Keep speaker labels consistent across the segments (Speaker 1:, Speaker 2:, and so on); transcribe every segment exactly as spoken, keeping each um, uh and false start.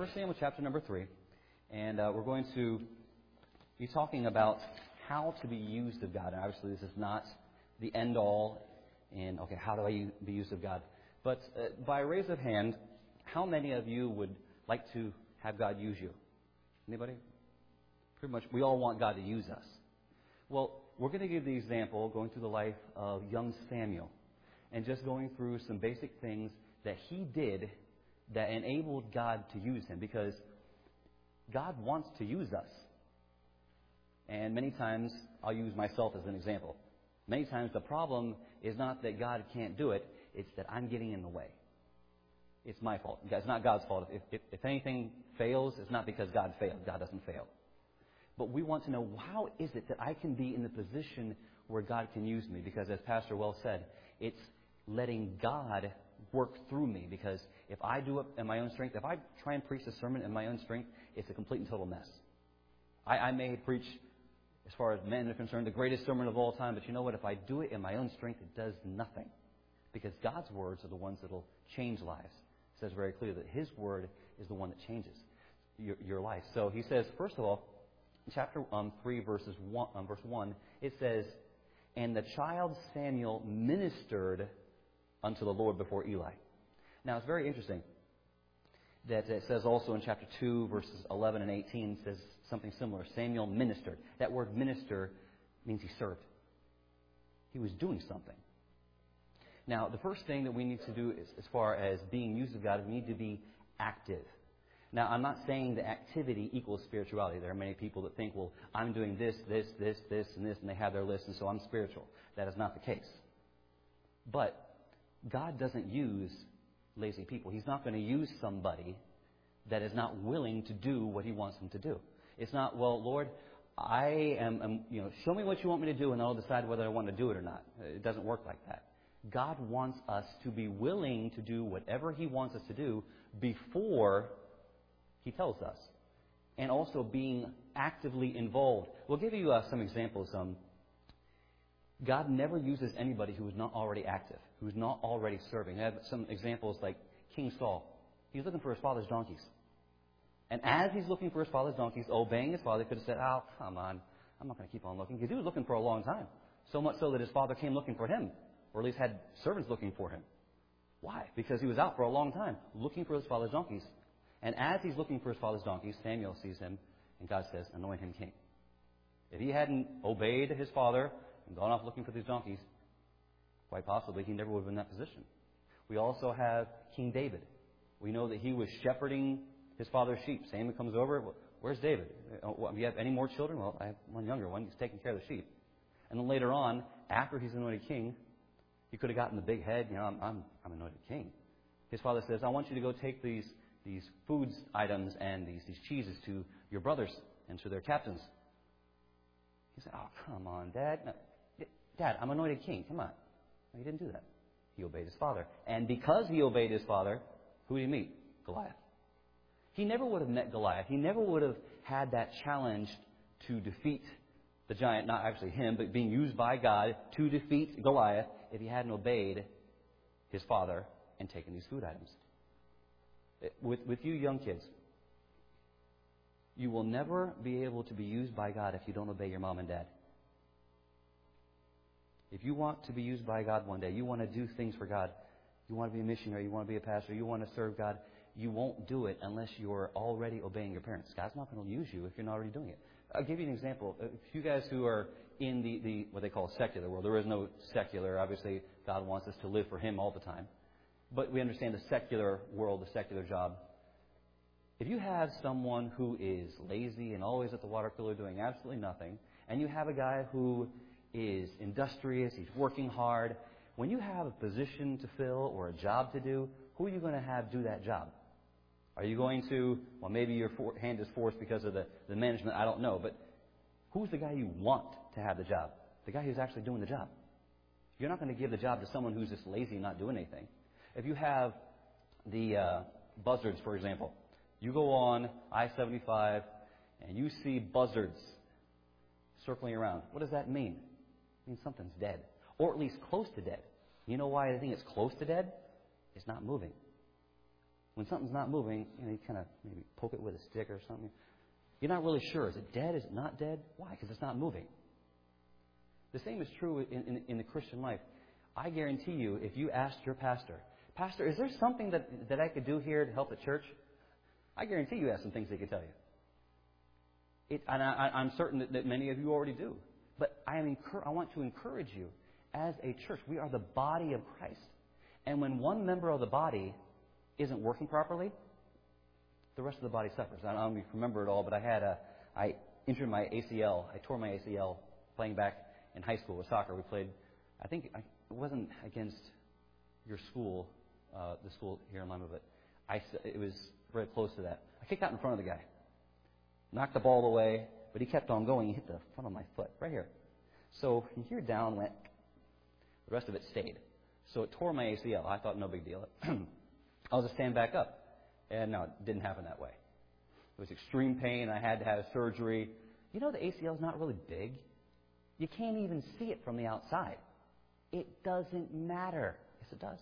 Speaker 1: First Samuel chapter number three, and uh, we're going to be talking about how to be used of God. And obviously, this is not the end all in, okay, how do I be used of God? But uh, by a raise of hand, how many of you would like to have God use you? Anybody? Pretty much, we all want God to use us. Well, we're going to give the example going through the life of young Samuel and just going through some basic things that he did that enabled God to use him, because God wants to use us. And many times, I'll use myself as an example. Many times the problem is not that God can't do it, it's that I'm getting in the way. It's my fault. It's not God's fault. If, if, if anything fails, it's not because God failed. God doesn't fail. But we want to know, how is it that I can be in the position where God can use me? Because as Pastor Wells said, it's letting God work through me. Because if I do it in my own strength, if I try and preach a sermon in my own strength, it's a complete and total mess. I, I may preach, as far as men are concerned, the greatest sermon of all time. But you know what? If I do it in my own strength, it does nothing. Because God's words are the ones that will change lives. It says very clearly that His word is the one that changes your, your life. So He says, first of all, in chapter um, three, verses one, um, verse one, it says, "And the child Samuel ministered unto the Lord before Eli." Now, it's very interesting that it says also in chapter two, verses eleven and eighteen, says something similar. Samuel ministered. That word minister means he served. He was doing something. Now, the first thing that we need to do is, as far as being used of God, is we need to be active. Now, I'm not saying that activity equals spirituality. There are many people that think, well, I'm doing this, this, this, this, and this, and they have their list, and so I'm spiritual. That is not the case. But God doesn't use lazy people. He's not going to use somebody that is not willing to do what He wants them to do. It's not, well, Lord, I am, am, you know, show me what you want me to do, and I'll decide whether I want to do it or not. It doesn't work like that. God wants us to be willing to do whatever He wants us to do before He tells us, and also being actively involved. We'll give you uh, some examples. Um, God never uses anybody who is not already active, who is not already serving. I have some examples like King Saul. He's looking for his father's donkeys. And as he's looking for his father's donkeys, obeying his father, he could have said, oh, come on, I'm not going to keep on looking. Because he was looking for a long time. So much so that his father came looking for him, or at least had servants looking for him. Why? Because he was out for a long time, looking for his father's donkeys. And as he's looking for his father's donkeys, Samuel sees him, and God says, anoint him king. If he hadn't obeyed his father and gone off looking for these donkeys, quite possibly he never would have been in that position. We also have King David. We know that he was shepherding his father's sheep. Samuel comes over. Where's David? Do you have any more children? Well, I have one younger one. He's taking care of the sheep. And then later on, after he's anointed king, he could have gotten the big head. You know, I'm, I'm, I'm anointed king. His father says, I want you to go take these these foods items and these, these cheeses to your brothers and to their captains. He said, oh, come on, Dad. No, Dad, I'm anointed king. Come on. No, he didn't do that. He obeyed his father. And because he obeyed his father, who did he meet? Goliath. He never would have met Goliath. He never would have had that challenge to defeat the giant, not actually him, but being used by God to defeat Goliath if he hadn't obeyed his father and taken these food items. With, with you young kids, you will never be able to be used by God if you don't obey your mom and dad. If you want to be used by God one day, you want to do things for God, you want to be a missionary, you want to be a pastor, you want to serve God, you won't do it unless you're already obeying your parents. God's not going to use you if you're not already doing it. I'll give you an example. If you guys who are in the, the what they call secular world, there is no secular. Obviously, God wants us to live for Him all the time. But we understand the secular world, the secular job. If you have someone who is lazy and always at the water cooler doing absolutely nothing, and you have a guy who is industrious, he's working hard, when you have a position to fill or a job to do, who are you going to have do that job? Are you going to, well, maybe your for, hand is forced because of the, the management, I don't know, but who's the guy you want to have the job? The guy who's actually doing the job. You're not going to give the job to someone who's just lazy and not doing anything. If you have the uh, buzzards, for example, you go on I seventy-five and you see buzzards circling around. What does that mean? It means something's dead, or at least close to dead. You know why I think it's close to dead? It's not moving. when something's not moving, you know, you kind of maybe poke it with a stick or something. You're not really sure. Is it dead? Is it not dead? Why? Because it's not moving. The same is true in, in, in the Christian life. I guarantee you, if you asked your pastor, Pastor, is there something that, that I could do here to help the church? I guarantee you have some things they could tell you. It, and I, I'm certain that, that many of you already do. But I, am incur- I want to encourage you, as a church, we are the body of Christ. And when one member of the body isn't working properly, the rest of the body suffers. I don't know if you remember it all, but I had a, I injured my A C L. I tore my A C L playing back in high school with soccer. We played, I think I, it wasn't against your school, uh, the school here in Lima, but I, it was very close to that. I kicked out in front of the guy, knocked the ball away, but he kept on going. He hit the front of my foot right here. So from here down went, the rest of it stayed. So it tore my A C L. I thought no big deal. I was to stand back up. And no, it didn't happen that way. It was extreme pain. I had to have surgery. You know, the A C L is not really big. You can't even see it from the outside. It doesn't matter. Yes, it does.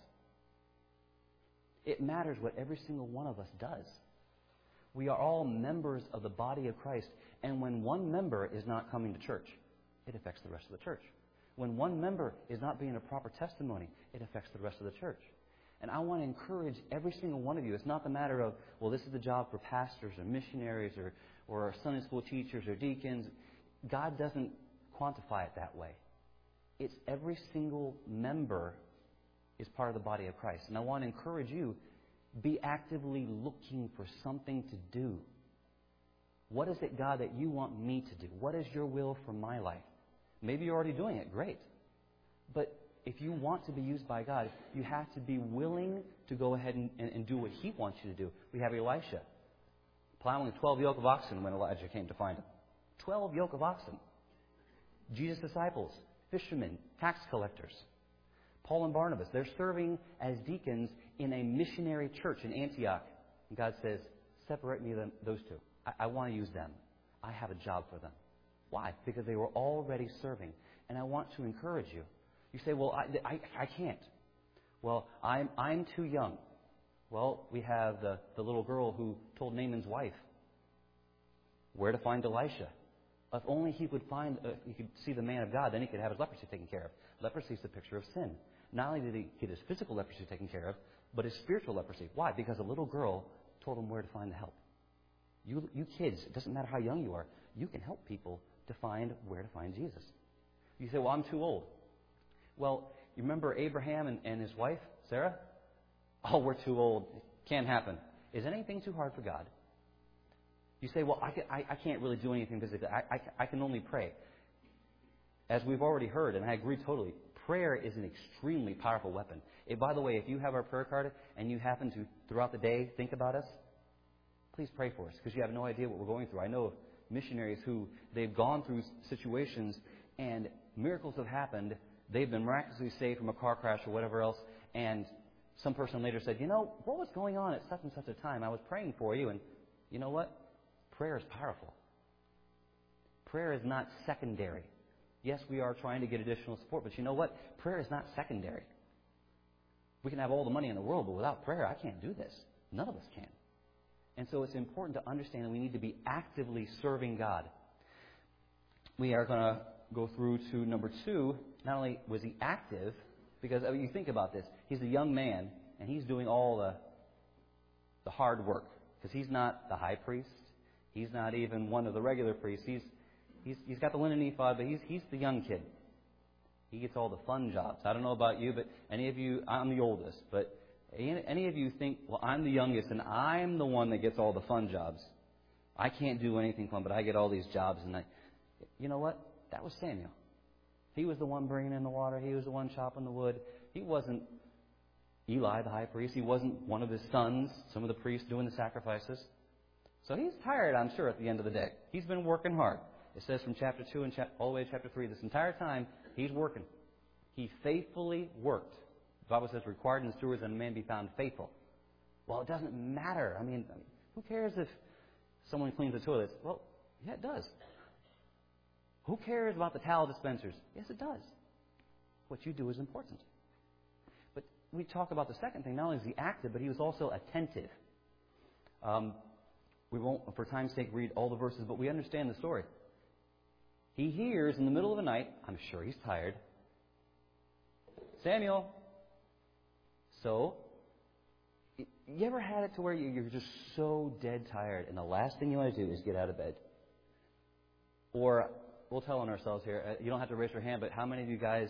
Speaker 1: It matters what every single one of us does. We are all members of the body of Christ. And when one member is not coming to church, it affects the rest of the church. When one member is not being a proper testimony, it affects the rest of the church. And I want to encourage every single one of you. It's not the matter of, well, this is the job for pastors or missionaries or, or Sunday school teachers or deacons. God doesn't quantify it that way. It's every single member is part of the body of Christ. And I want to encourage you, be actively looking for something to do. What is it, God, that you want me to do? What is your will for my life? Maybe you're already doing it. Great. But if you want to be used by God, you have to be willing to go ahead and, and, and do what He wants you to do. We have Elisha plowing twelve yoke of oxen when Elijah came to find him. Twelve yoke of oxen. Jesus' disciples, fishermen, tax collectors. Paul and Barnabas, they're serving as deacons in a missionary church in Antioch. And God says, separate me them, those two. I, I want to use them. I have a job for them. Why? Because they were already serving. And I want to encourage you. You say, well, I, I, I can't. Well, I'm, I'm too young. Well, we have the, the little girl who told Naaman's wife where to find Elisha. If only he could find, uh, he could see the man of God, then he could have his leprosy taken care of. Leprosy is the picture of sin. Not only did he get his physical leprosy taken care of, but his spiritual leprosy. Why? Because a little girl told him where to find the help. You, you kids, it doesn't matter how young you are, you can help people to find where to find Jesus. You say, well, I'm too old. Well, you remember Abraham and, and his wife, Sarah? Oh, we're too old. It can't happen. Is anything too hard for God? You say, well, I, can, I, I can't really do anything physically. I, I, I can only pray. As we've already heard, and I agree totally, prayer is an extremely powerful weapon. If, by the way, if you have our prayer card and you happen to, throughout the day, think about us, please pray for us, because you have no idea what we're going through. I know of missionaries who, they've gone through situations and miracles have happened. They've been miraculously saved from a car crash or whatever else, and some person later said, you know, what was going on at such and such a time? I was praying for you, and you know what? Prayer is powerful. Prayer is not secondary. Yes, we are trying to get additional support, but you know what? Prayer is not secondary. We can have all the money in the world, but without prayer, I can't do this. None of us can. And so it's important to understand that we need to be actively serving God. We are going to go through to number two. Not only was he active, because I mean, you think about this. He's a young man, and he's doing all the, the hard work, because he's not the high priest. He's not even one of the regular priests. He's he's he's got the linen ephod, but he's he's the young kid. He gets all the fun jobs. I don't know about you, but any of you, I'm the oldest, but any of you think, well, I'm the youngest, and I'm the one that gets all the fun jobs. I can't do anything fun, but I get all these jobs, and I, you know what? That was Samuel. He was the one bringing in the water. He was the one chopping the wood. He wasn't Eli, the high priest. He wasn't one of his sons, some of the priests doing the sacrifices. So he's tired, I'm sure, at the end of the day. He's been working hard. It says from chapter two and chap- all the way to chapter three, this entire time, he's working. He faithfully worked. The Bible says, required in stewards and a man be found faithful. Well, it doesn't matter. I mean, who cares if someone cleans the toilets? Well, yeah, it does. Who cares about the towel dispensers? Yes, it does. What you do is important. But we talk about the second thing. Not only is he active, but he was also attentive. Um, we won't, for time's sake, read all the verses, but we understand the story. He hears in the middle of the night, I'm sure he's tired, Samuel. So, you ever had it to where you're just so dead tired and the last thing you want to do is get out of bed? Or, we'll tell on ourselves here, you don't have to raise your hand, but how many of you guys,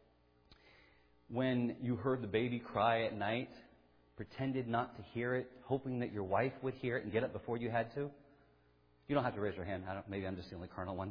Speaker 1: when you heard the baby cry at night, pretended not to hear it, hoping that your wife would hear it and get up before you had to? You don't have to raise your hand. I don't, maybe I'm just the only carnal one.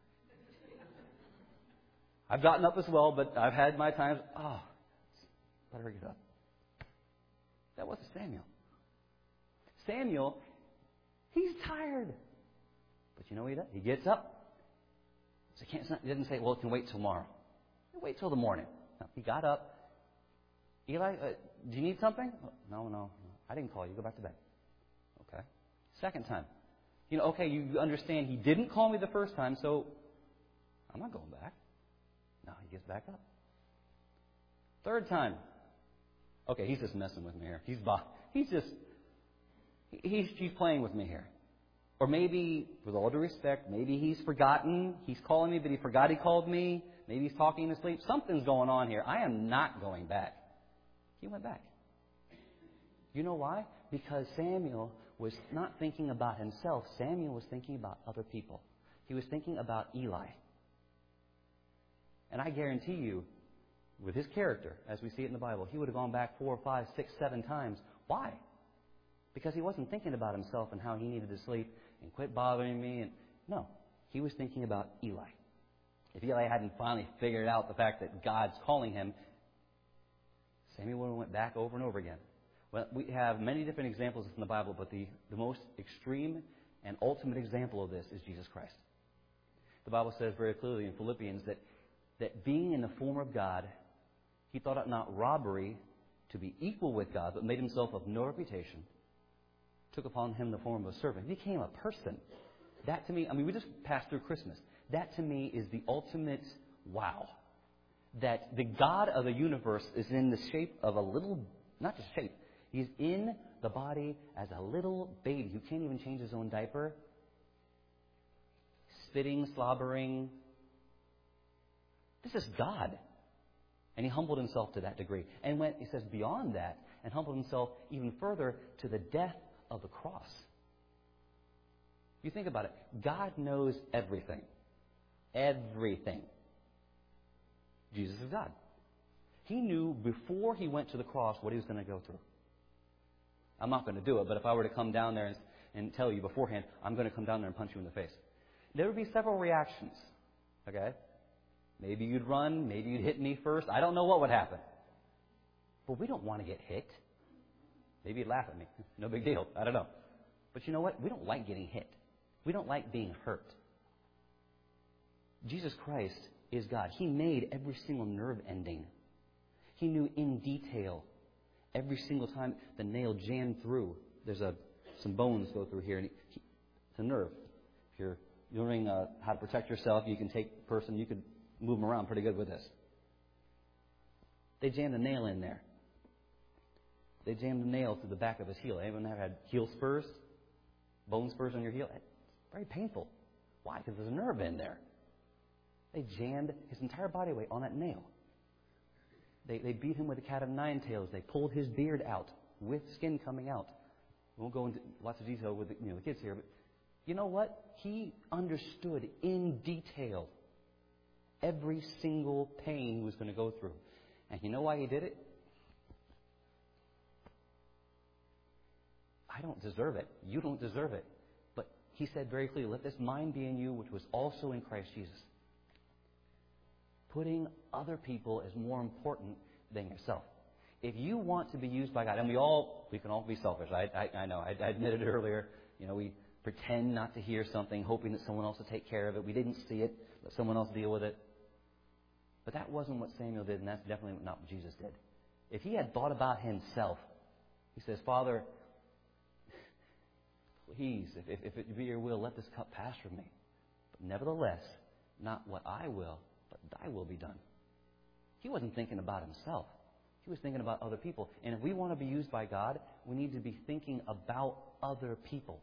Speaker 1: I've gotten up as well, but I've had my times, oh, let her get up. That wasn't Samuel. Samuel, he's tired. But you know what he does? He gets up. So he, can't, he doesn't say, well, it can wait till tomorrow. Wait till the morning. No, he got up. Eli, uh, do you need something? Oh, no, no, no. I didn't call you. Go back to bed. Okay. Second time. You know, okay, you understand he didn't call me the first time, so I'm not going back. No, he gets back up. Third time. Okay, he's just messing with me here. He's he's just he's he's playing with me here. Or maybe, with all due respect, maybe he's forgotten. He's calling me, but he forgot he called me. Maybe he's talking in his sleep. Something's going on here. I am not going back. He went back. You know why? Because Samuel was not thinking about himself. Samuel was thinking about other people. He was thinking about Eli. And I guarantee you, with his character, as we see it in the Bible, he would have gone back four, five, six, seven times. Why? Because he wasn't thinking about himself and how he needed to sleep and quit bothering me. And no, he was thinking about Eli. If Eli hadn't finally figured out the fact that God's calling him, Samuel would have went back over and over again. Well, we have many different examples in the Bible, but the, the most extreme and ultimate example of this is Jesus Christ. The Bible says very clearly in Philippians that, that being in the form of God, he thought it not robbery to be equal with God, but made himself of no reputation, took upon him the form of a servant. He became a person. That to me, I mean, we just passed through Christmas. That to me is the ultimate wow. That the God of the universe is in the shape of a little, not just shape, he's in the body as a little baby who can't even change his own diaper, spitting, slobbering. This is God. And he humbled himself to that degree. And went, he says, beyond that, and humbled himself even further to the death of the cross. You think about it. God knows everything. Everything. Jesus is God. He knew before he went to the cross what he was going to go through. I'm not going to do it, but if I were to come down there and, and tell you beforehand, I'm going to come down there and punch you in the face, there would be several reactions. Okay? Maybe you'd run, maybe you'd hit me first. I don't know what would happen. But we don't want to get hit. Maybe you'd laugh at me. No big deal. I don't know. But you know what? We don't like getting hit. We don't like being hurt. Jesus Christ is God. He made every single nerve ending. He knew in detail every single time the nail jammed through. There's a some bones go through here. And he, it's a nerve. If you're learning uh, how to protect yourself, you can take a person, you could move them around pretty good with this. They jammed a nail in there. They jammed a nail through the back of his heel. Anyone ever had heel spurs? Bone spurs on your heel? It's very painful. Why? Because there's a nerve in there. They jammed his entire body weight on that nail. They, they beat him with a cat of nine tails. They pulled his beard out with skin coming out. We won't go into lots of detail with the, you know, the kids here, but you know what? He understood in detail every single pain he was going to go through. And you know why he did it? I don't deserve it. You don't deserve it. But he said very clearly, let this mind be in you, which was also in Christ Jesus. Putting other people as more important than yourself. If you want to be used by God, and we all, we can all be selfish. I, I, I know. I, I admitted it earlier. You know, we pretend not to hear something, hoping that someone else will take care of it. We didn't see it. Let someone else deal with it. But that wasn't what Samuel did, and that's definitely not what Jesus did. If he had thought about himself, he says, Father, please, if, if it be your will, let this cup pass from me. But nevertheless, not what I will, but thy will be done. He wasn't thinking about himself. He was thinking about other people. And if we want to be used by God, we need to be thinking about other people.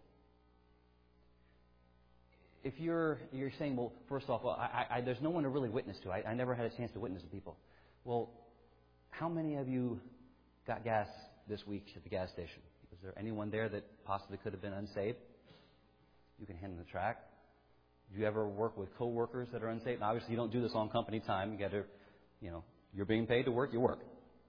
Speaker 1: If you're you're saying, well, first off, well, I, I, there's no one to really witness to. I, I never had a chance to witness to people. Well, how many of you got gas this week at the gas station? Was there anyone there that possibly could have been unsaved? You can hand them the track. Do you ever work with coworkers that are unsaved? Now, obviously, you don't do this on company time. You got to, you know, you're being paid to work, you work.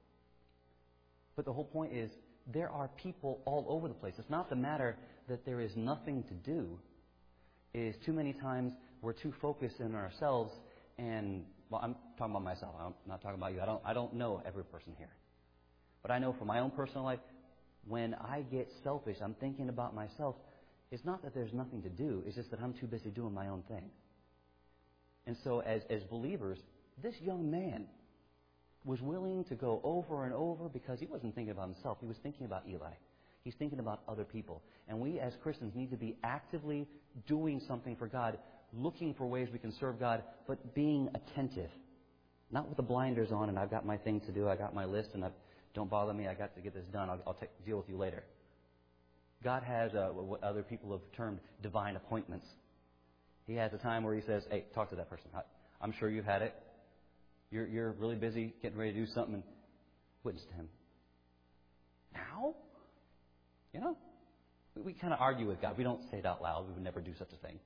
Speaker 1: But the whole point is, there are people all over the place. It's not the matter that there is nothing to do. It is too many times we're too focused in ourselves, and well, I'm talking about myself. I'm not talking about you. I don't. I don't know every person here, but I know from my own personal life, when I get selfish, I'm thinking about myself. It's not that there's nothing to do. It's just that I'm too busy doing my own thing. And so, as as believers, this young man was willing to go over and over because he wasn't thinking about himself. He was thinking about Eli. He's thinking about other people. And we as Christians need to be actively doing something for God, looking for ways we can serve God, but being attentive. Not with the blinders on and I've got my thing to do, I got my list, and I've, don't bother me, I got to get this done, I'll, I'll take, deal with you later. God has uh, what other people have termed divine appointments. He has a time where He says, hey, talk to that person. I, I'm sure you've had it. You're, you're really busy getting ready to do something, and witness to Him. Now? You know? We, we kind of argue with God. We don't say it out loud. We would never do such a thing.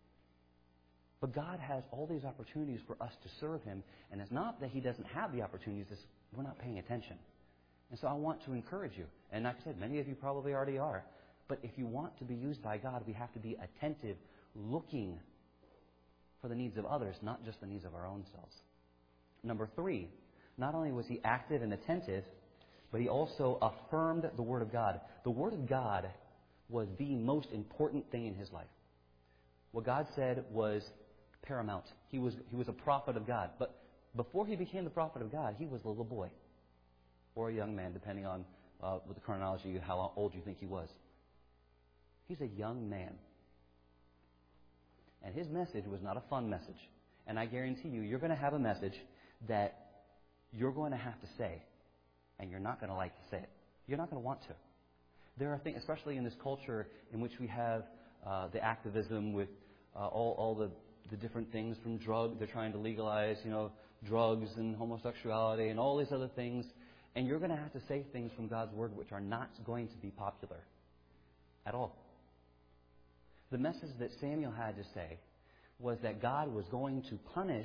Speaker 1: But God has all these opportunities for us to serve Him, and it's not that He doesn't have the opportunities, it's we're not paying attention. And so I want to encourage you. And like I said, many of you probably already are. But if you want to be used by God, we have to be attentive, looking for the needs of others, not just the needs of our own selves. Number three, not only was he active and attentive, but he also affirmed the Word of God. The Word of God was the most important thing in his life. What God said was paramount. He was, he was a prophet of God. But before he became the prophet of God, he was a little boy. Or a young man, depending on uh, with the chronology, how old you think he was. He's a young man. And his message was not a fun message. And I guarantee you, you're going to have a message that you're going to have to say, and you're not going to like to say it. You're not going to want to. There are things, especially in this culture in which we have uh, the activism with uh, all, all the, the different things from drug. They're trying to legalize, you know, drugs and homosexuality and all these other things. And you're going to have to say things from God's Word which are not going to be popular at all. The message that Samuel had to say was that God was going to punish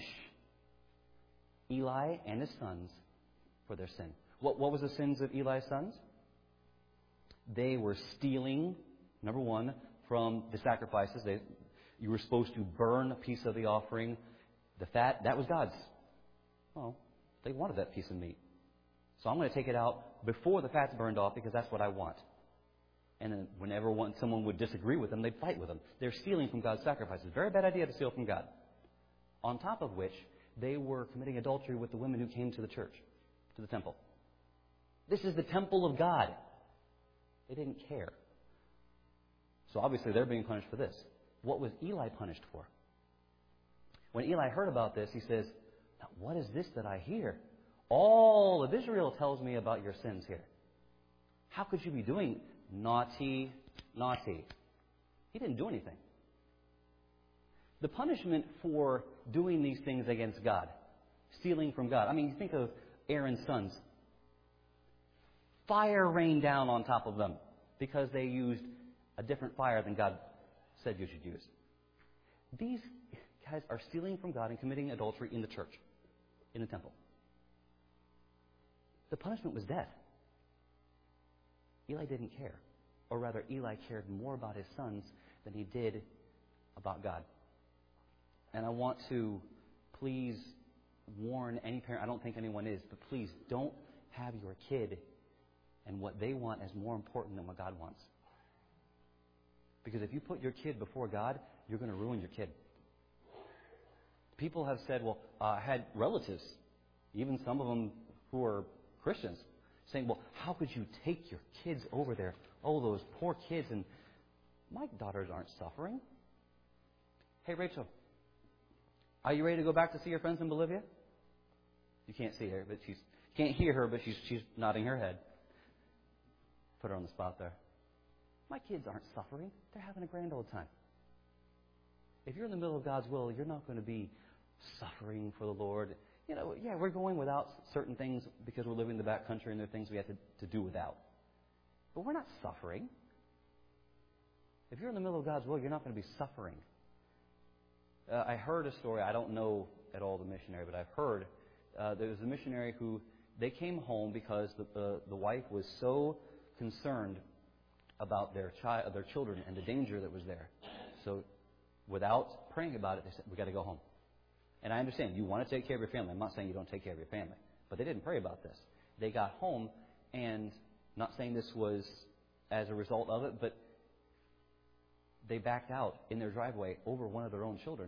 Speaker 1: Eli and his sons for their sin. What, what was the sins of Eli's sons? They were stealing, number one, from the sacrifices. They, you were supposed to burn a piece of the offering. The fat, that was God's. Well, they wanted that piece of meat. So I'm going to take it out before the fat's burned off because that's what I want. And then whenever one, someone would disagree with them, they'd fight with them. They're stealing from God's sacrifices. Very bad idea to steal from God. On top of which, they were committing adultery with the women who came to the church, to the temple. This is the temple of God. They didn't care. So obviously they're being punished for this. What was Eli punished for? When Eli heard about this, he says, now, what is this that I hear? All of Israel tells me about your sins here. How could you be doing naughty, naughty? He didn't do anything. The punishment for doing these things against God, stealing from God. I mean, you think of Aaron's sons. Fire rained down on top of them because they used a different fire than God said you should use. These guys are stealing from God and committing adultery in the church, in the temple. The punishment was death. Eli didn't care. Or rather, Eli cared more about his sons than he did about God. And I want to please warn any parent, I don't think anyone is, but please don't have your kid and what they want as more important than what God wants. Because if you put your kid before God, you're going to ruin your kid. People have said, well, uh, I had relatives, even some of them who are Christians, saying, well, how could you take your kids over there? Oh, those poor kids. And my daughters aren't suffering. Hey, Rachel, are you ready to go back to see your friends in Bolivia? You can't see her, but she's Can't hear her, but she's, she's nodding her head. Put her on the spot there. My kids aren't suffering. They're having a grand old time. If you're in the middle of God's will, you're not going to be suffering for the Lord. You know, yeah, we're going without certain things because we're living in the back country and there are things we have to, to do without. But we're not suffering. If you're in the middle of God's will, you're not going to be suffering. Uh, I heard a story. I don't know at all the missionary, but I've heard uh, there was a missionary who they came home because the, the, the wife was so concerned about their child, their children, and the danger that was there. So, without praying about it, they said, "We got to go home." And I understand you want to take care of your family. I'm not saying you don't take care of your family, but they didn't pray about this. They got home, and not saying this was as a result of it, but they backed out in their driveway over one of their own children.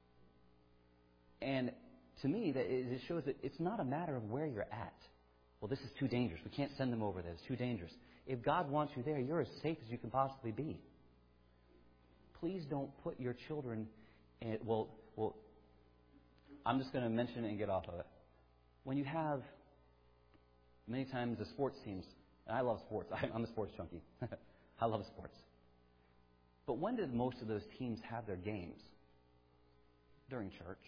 Speaker 1: And to me, that it shows that it's not a matter of where you're at. Well, this is too dangerous. We can't send them over there. It's too dangerous. If God wants you there, you're as safe as you can possibly be. Please don't put your children in, well, well, I'm just going to mention it and get off of it. When you have, many times, the sports teams, and I love sports. I'm a sports junkie. I love sports. But when did most of those teams have their games? During church.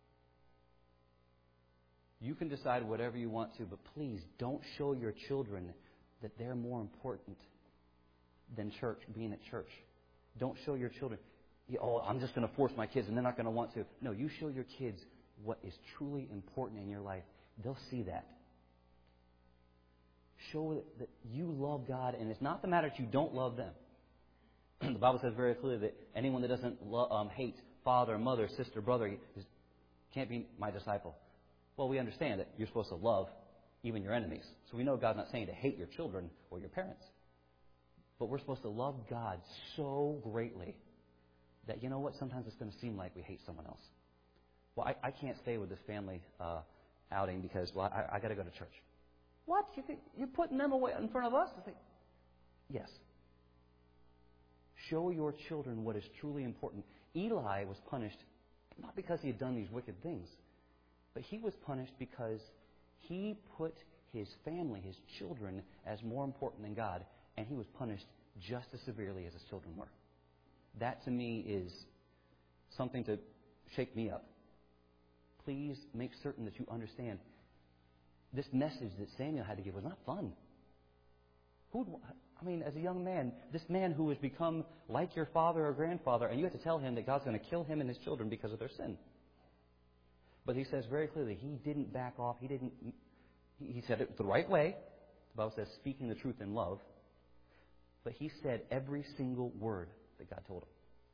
Speaker 1: You can decide whatever you want to, but please don't show your children that they're more important than church, being at church. Don't show your children, oh, I'm just going to force my kids and they're not going to want to. No, you show your kids what is truly important in your life. They'll see that. Show that, that you love God, and it's not the matter that you don't love them. The Bible says very clearly that anyone that doesn't lo- um, hate father, mother, sister, brother is, can't be my disciple. Well, we understand that you're supposed to love even your enemies. So we know God's not saying to hate your children or your parents. But we're supposed to love God so greatly that, you know what, sometimes it's going to seem like we hate someone else. Well, I, I can't stay with this family uh, outing because, well, I, I got to go to church. What? You think you're putting them away in front of us? I think, yes. Show your children what is truly important. Eli was punished not because he had done these wicked things, but he was punished because he put his family, his children, as more important than God, and he was punished just as severely as his children were. That, to me, is something to shake me up. Please make certain that you understand this message that Samuel had to give was not fun. Who'd, I mean, as a young man, this man who has become like your father or grandfather, and you have to tell him that God's going to kill him and his children because of their sin. But he says very clearly, he didn't back off. He didn't. He said it the right way. The Bible says speaking the truth in love. But he said every single word that God told him.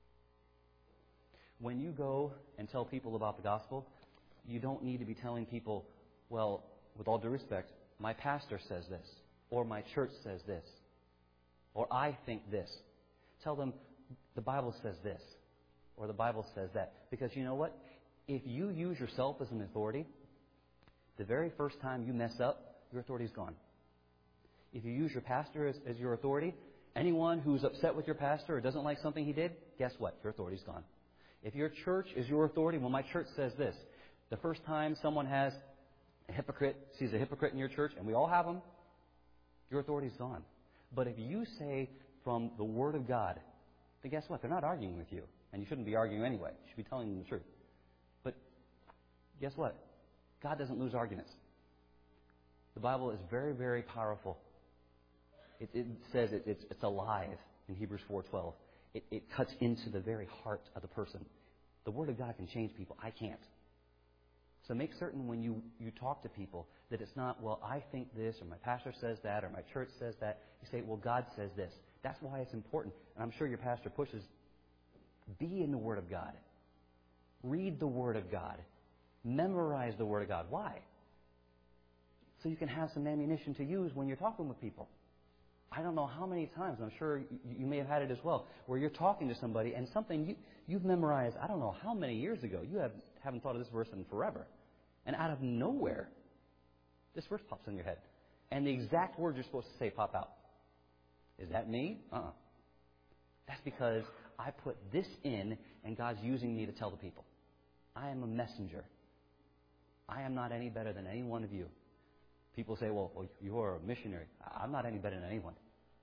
Speaker 1: When you go and tell people about the gospel, you don't need to be telling people, well, with all due respect, my pastor says this, or my church says this, or I think this. Tell them the Bible says this, or the Bible says that. Because you know what? If you use yourself as an authority, the very first time you mess up, your authority is gone. If you use your pastor as, as your authority, anyone who's upset with your pastor or doesn't like something he did, guess what? Your authority's gone. If your church is your authority, well, my church says this. The first time someone has a hypocrite, sees a hypocrite in your church, and we all have them, your authority's gone. But if you say from the Word of God, then guess what? They're not arguing with you. And you shouldn't be arguing anyway. You should be telling them the truth. But guess what? God doesn't lose arguments. The Bible is very, very powerful. It, it says it, it's, it's alive in Hebrews four twelve. It, it cuts into the very heart of the person. The Word of God can change people. I can't. So make certain when you, you talk to people that it's not, well, I think this, or my pastor says that, or my church says that. You say, well, God says this. That's why it's important. And I'm sure your pastor pushes, be in the Word of God. Read the Word of God. Memorize the Word of God. Why? So you can have some ammunition to use when you're talking with people. I don't know how many times, I'm sure you may have had it as well, where you're talking to somebody and something you, you've memorized, I don't know how many years ago. You have, haven't thought of this verse in forever. And out of nowhere, this verse pops in your head. And the exact words you're supposed to say pop out. Is that me? Uh-uh. That's because I put this in and God's using me to tell the people. I am a messenger. I am not any better than any one of you. People say, well, well, you're a missionary. I'm not any better than anyone.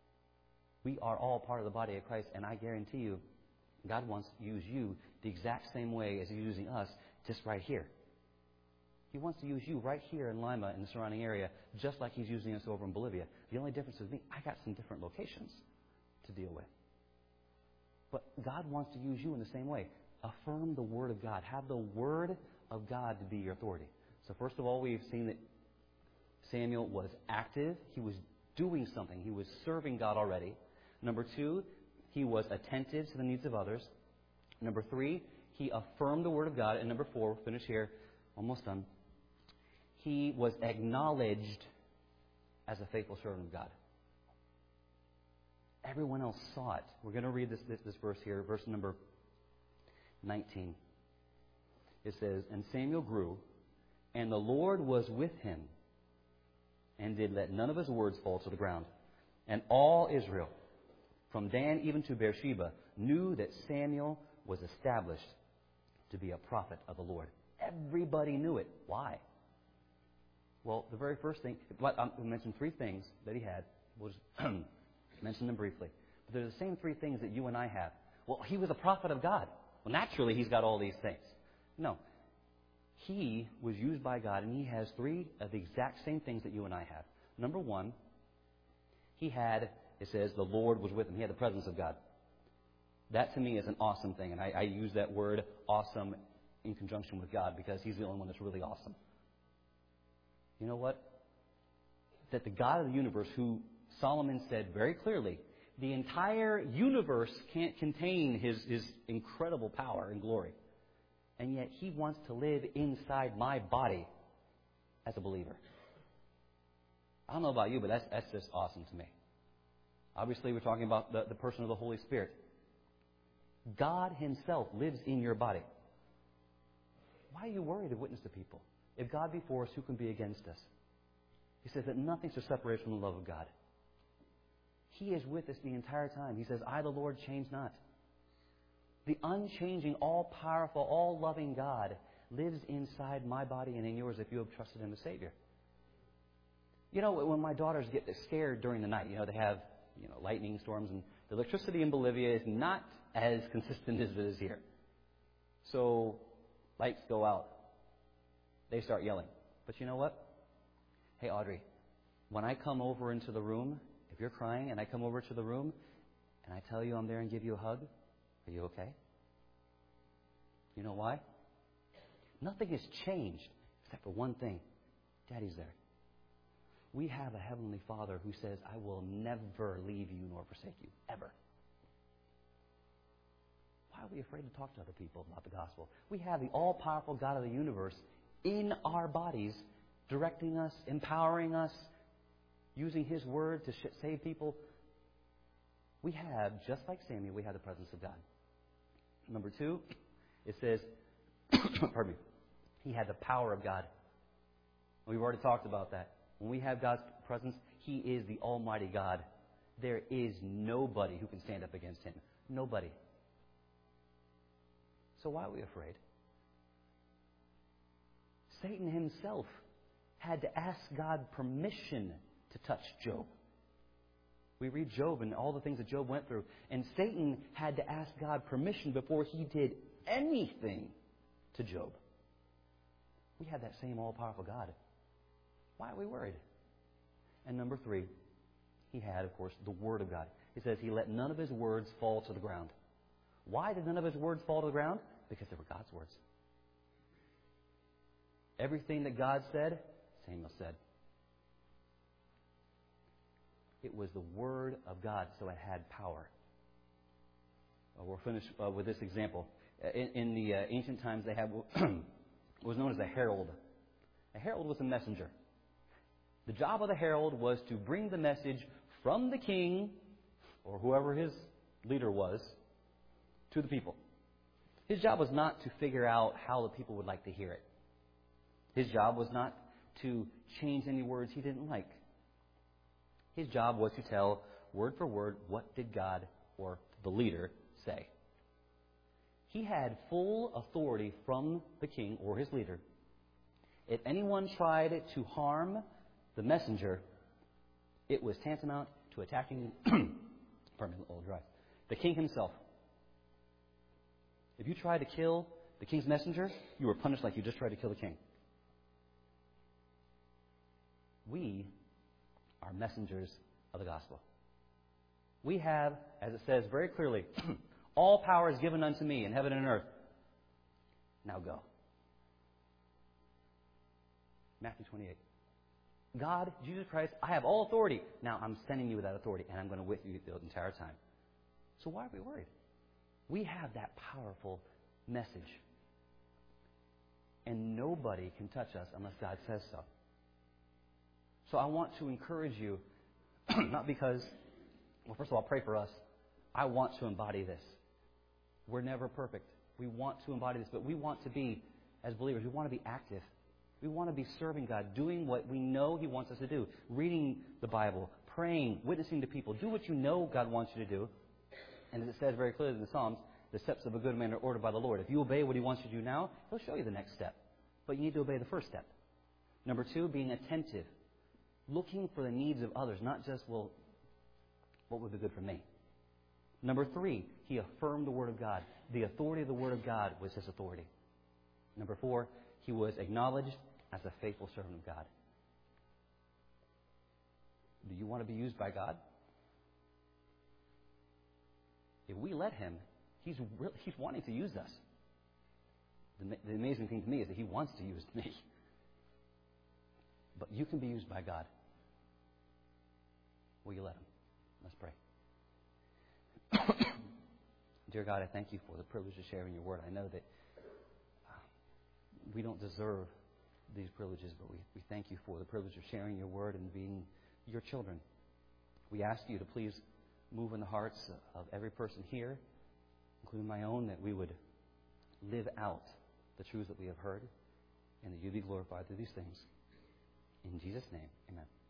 Speaker 1: We are all part of the body of Christ, and I guarantee you, God wants to use you the exact same way as He's using us, just right here. He wants to use you right here in Lima and the surrounding area, just like He's using us over in Bolivia. The only difference is me, I got some different locations to deal with. But God wants to use you in the same way. Affirm the Word of God. Have the Word of God to be your authority. So first of all, we've seen that Samuel was active. He was doing something. He was serving God already. Number two, he was attentive to the needs of others. Number three, he affirmed the Word of God. And number four, we'll finish here, almost done. He was acknowledged as a faithful servant of God. Everyone else saw it. We're going to read this, this, this verse here, verse number nineteen. It says, "And Samuel grew, and the Lord was with him, and did let none of his words fall to the ground. And all Israel, from Dan even to Beersheba, knew that Samuel was established to be a prophet of the Lord." Everybody knew it. Why? Well, the very first thing, I mentioned three things that he had. We'll just mention them briefly. But they're the same three things that you and I have. Well, he was a prophet of God. Well, naturally, he's got all these things. No. He was used by God, and he has three of the exact same things that you and I have. Number one, he had, it says, the Lord was with him. He had the presence of God. That, to me, is an awesome thing. And I, I use that word awesome in conjunction with God because he's the only one that's really awesome. You know what? That the God of the universe, who Solomon said very clearly, the entire universe can't contain his, his incredible power and glory. And yet he wants to live inside my body as a believer. I don't know about you, but that's, that's just awesome to me. Obviously, we're talking about the, the person of the Holy Spirit. God himself lives in your body. Why are you worried to witness to people? If God be for us, who can be against us? He says that nothing shall separate us from the love of God. He is with us the entire time. He says, "I, the Lord, change not." The unchanging, all-powerful, all-loving God lives inside my body and in yours if you have trusted Him as Savior. You know, when my daughters get scared during the night, you know, they have, you know, lightning storms, and the electricity in Bolivia is not as consistent as it is here. So, lights go out. They start yelling. But you know what? Hey, Audrey, when I come over into the room, if you're crying and I come over to the room and I tell you I'm there and give you a hug, are you okay? You know why? Nothing has changed except for one thing. Daddy's there. We have a Heavenly Father who says, "I will never leave you nor forsake you, ever." Why are we afraid to talk to other people about the gospel? We have the all-powerful God of the universe in our bodies, directing us, empowering us, using His Word to sh- save people. We have, just like Samuel, we have the presence of God. Number two, it says, pardon me, he had the power of God. We've already talked about that. When we have God's presence, He is the Almighty God. There is nobody who can stand up against Him. Nobody. So why are we afraid? Satan himself had to ask God permission to touch Job. We read Job and all the things that Job went through. And Satan had to ask God permission before he did anything to Job. We have that same all-powerful God. Why are we worried? And number three, he had, of course, the Word of God. He says he let none of his words fall to the ground. Why did none of his words fall to the ground? Because they were God's words. Everything that God said, Samuel said. It was the Word of God, so it had power. Uh, we'll finish uh, with this example. In, in the uh, ancient times, they had what was known as a herald. A herald was a messenger. The job of the herald was to bring the message from the king, or whoever his leader was, to the people. His job was not to figure out how the people would like to hear it. His job was not to change any words he didn't like. His job was to tell, word for word, what did God or the leader say. He had full authority from the king or his leader. If anyone tried to harm the messenger, it was tantamount to attacking, pardon me, a little dry, the king himself. If you tried to kill the king's messenger, you were punished like you just tried to kill the king. We are messengers of the gospel. We have, as it says very clearly, all power is given unto me in heaven and earth. Now go. Matthew twenty-eight. God, Jesus Christ, I have all authority. Now I'm sending you with that authority, and I'm going to with you the entire time. So why are we worried? We have that powerful message. And nobody can touch us unless God says so. So I want to encourage you, not because, well, first of all, pray for us. I want to embody this. We're never perfect. We want to embody this, but we want to be, as believers, we want to be active. We want to be serving God, doing what we know He wants us to do, reading the Bible, praying, witnessing to people. Do what you know God wants you to do. And as it says very clearly in the Psalms, the steps of a good man are ordered by the Lord. If you obey what He wants you to do now, He'll show you the next step. But you need to obey the first step. Number two, being attentive. Looking for the needs of others, not just, well, what would be good for me? Number three, he affirmed the Word of God. The authority of the Word of God was his authority. Number four, he was acknowledged as a faithful servant of God. Do you want to be used by God? If we let Him, He's really, He's wanting to use us. The, the amazing thing to me is that He wants to use me. But you can be used by God. Will you let Him? Let's pray. Dear God, I thank You for the privilege of sharing Your Word. I know that uh, we don't deserve these privileges, but we, we thank You for the privilege of sharing Your Word and being Your children. We ask You to please move in the hearts of every person here, including my own, that we would live out the truths that we have heard, and that You be glorified through these things. In Jesus' name, amen.